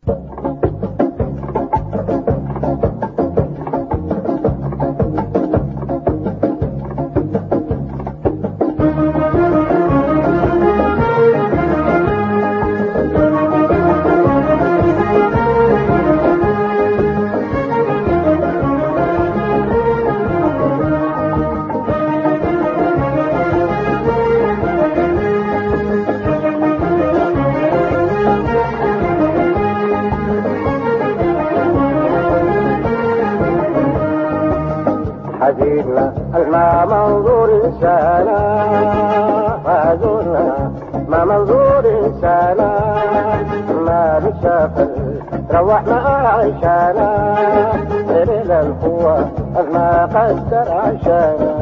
حبيبنا ما منظور إنسانا فازورنا ما منظور إنسانا ما بشافل روحنا عيشانا إلى القوة ما قدر عشانا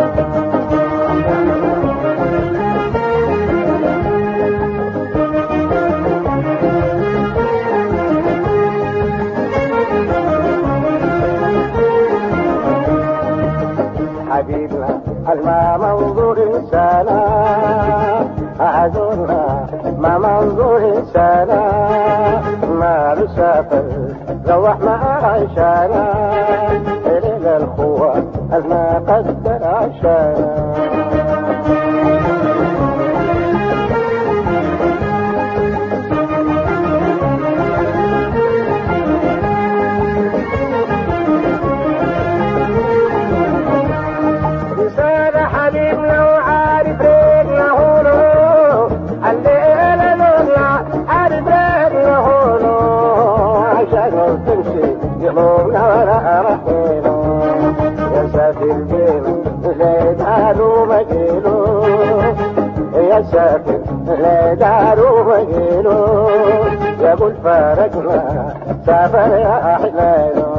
حبيبنا ما منظور إنسانا أعذرنا ما منظور إنسانا ما بسافر روحنا عيشانا إلى الخوة ما قدر عشانا يا سافر بين لا دارو مجيلو يا سافر لا دارو مجيلو يا ابو الفارقنا سافر يا احلالو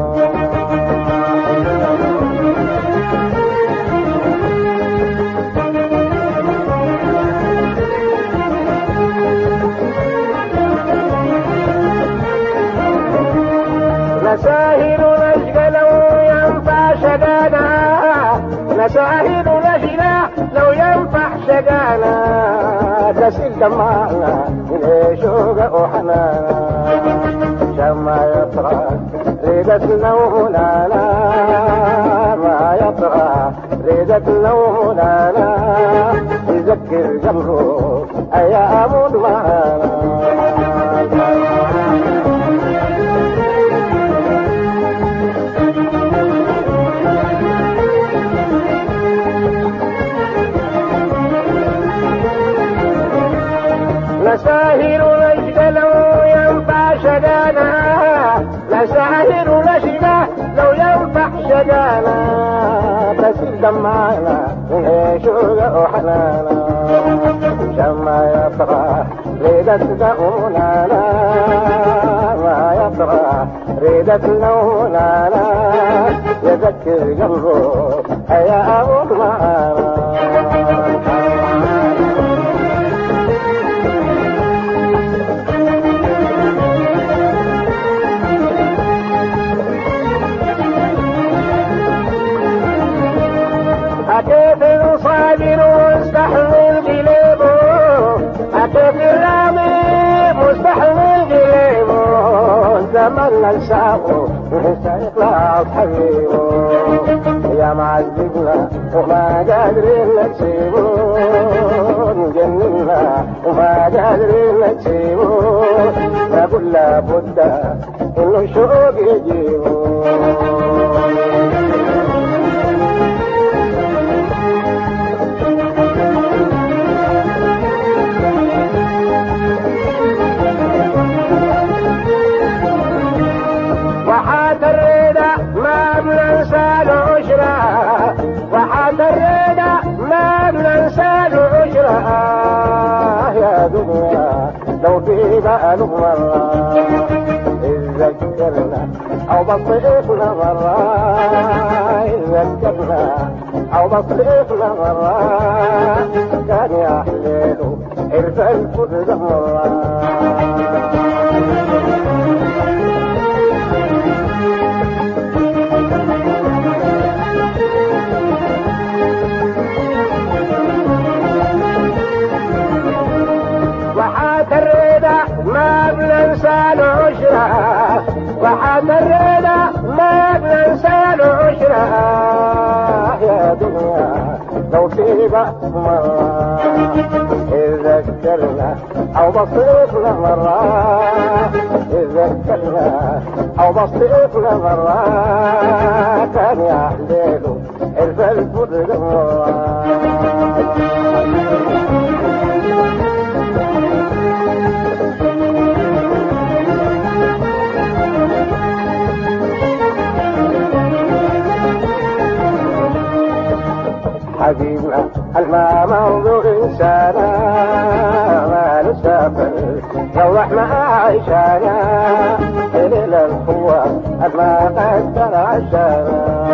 نساهل نشقى لو ينفع شقانا نساهل نشقى لو ينفع شقانا تسيل دمعنا من شوق وحنانا شما يطرح ريدة لونانا ما يطرح ريدة لونانا يذكر قلبه أيام معانا نساهر نجد لو ينفع شقانا نساهر نجد لو ينفع شقانا تسيل دمعنا من شوق وحنانا شما يطرح ريدة لونانا ما يطرح ريدة لونانا يذكر قلبه أيام معانا كيف نصابر واستحمل قلبه كيف الرامي مستحمل قلبه زمن ننساه سيطلع حبيبه يا معذبنا وما قادرين نسيبه نجننا وما قادرين نسيبه نقول لابد انه شوق يجيبه وحات الرضا ما بننسى العشرة وحات الرضا ما بننسى العشرة يا دنيا لو في بالك مرة اتذكرنا أو بطيقنا مرة اتذكرنا أو بطيقنا مرة كان يا حليل عرف الفرد مرة وحات الرضا ما بننسى العشرة عشرة وحترينا ما بننسى العشرة يا دنيا لو في بأس مرة إذا ذكرنا أو بصيتنا مرة إذا ذكرنا أو بصيتنا مرة كان يا حليلو الفلفل مرة حبيبنا الماء موضوع إنسانا ما نسافر لو احنا عايشانا إلى القوة الماء قدر عشانا